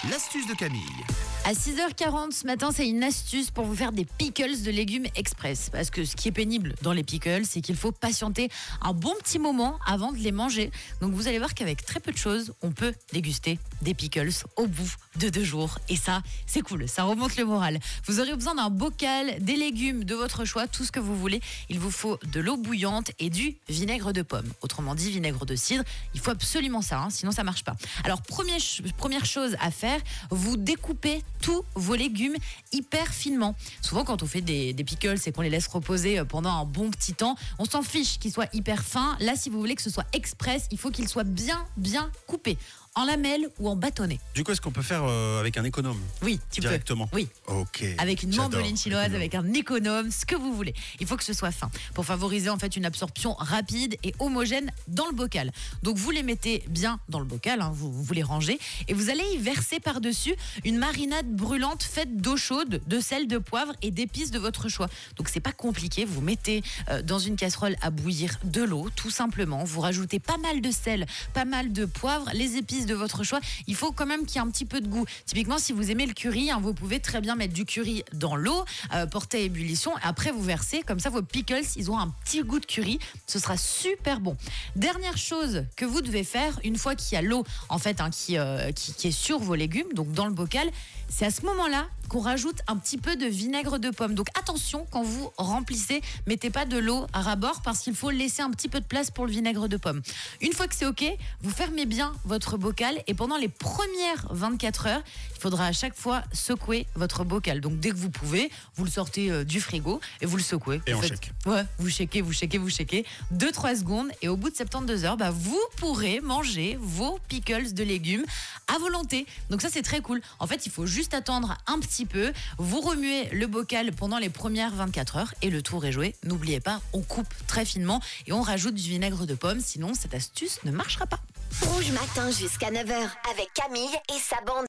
L'astuce de Camille. À 6h40 ce matin, c'est une astuce pour vous faire des pickles de légumes express. Parce que ce qui est pénible dans les pickles, c'est qu'il faut patienter un bon petit moment avant de les manger. Donc vous allez voir qu'avec très peu de choses, on peut déguster des pickles au bout de 2 jours. Et ça, c'est cool, ça remonte le moral. Vous aurez besoin d'un bocal, des légumes de votre choix, tout ce que vous voulez. Il vous faut de l'eau bouillante et du vinaigre de pomme. Autrement dit, vinaigre de cidre. Il faut absolument ça, sinon ça marche pas. Alors première chose à faire, vous découpez tous vos légumes hyper finement. Souvent quand on fait des pickles et qu'on les laisse reposer pendant un bon petit temps, on s'en fiche qu'ils soient hyper fins. Là, si vous voulez que ce soit express, il faut qu'ils soient bien coupés. En lamelles ou en bâtonnets. Du coup, est-ce qu'on peut faire avec un économe? Oui, tu directement. peux. Oui. Ok. Avec une J'adore. mandoline chinoise, avec un économe, ce que vous voulez. Il faut que ce soit fin pour favoriser en fait une absorption rapide et homogène dans le bocal. Donc vous les mettez bien dans le bocal, vous les rangez et vous allez y verser par-dessus une marinade brûlante faite d'eau chaude, de sel, de poivre et d'épices de votre choix. Donc c'est pas compliqué, vous mettez dans une casserole à bouillir de l'eau, tout simplement. Vous rajoutez pas mal de sel, pas mal de poivre, les épices de votre choix. Il faut quand même qu'il y ait un petit peu de goût. Typiquement, si vous aimez le curry, vous pouvez très bien mettre du curry dans l'eau, porter à ébullition, et après vous versez. Comme ça, vos pickles, ils ont un petit goût de curry. Ce sera super bon. Dernière chose que vous devez faire, une fois qu'il y a l'eau en fait qui est sur vos légumes, donc dans le bocal, c'est à ce moment-là qu'on rajoute un petit peu de vinaigre de pomme. Donc attention, quand vous remplissez, mettez pas de l'eau à ras-bord parce qu'il faut laisser un petit peu de place pour le vinaigre de pomme. Une fois que c'est OK, vous fermez bien votre bocal et pendant les premières 24 heures, il faudra à chaque fois secouer votre bocal. Donc dès que vous pouvez, vous le sortez du frigo et vous le secouez. Et on shake. Ouais, vous shakez. 2-3 secondes et au bout de 72 heures, vous pourrez manger vos pickles de légumes à volonté. Donc ça, c'est très cool. En fait, il faut juste attendre un petit peu. Vous remuez le bocal pendant les premières 24 heures et le tour est joué. N'oubliez pas, on coupe très finement et on rajoute du vinaigre de pomme. Sinon, cette astuce ne marchera pas. Rouge matin jusqu'à 9h avec Camille et sa bande.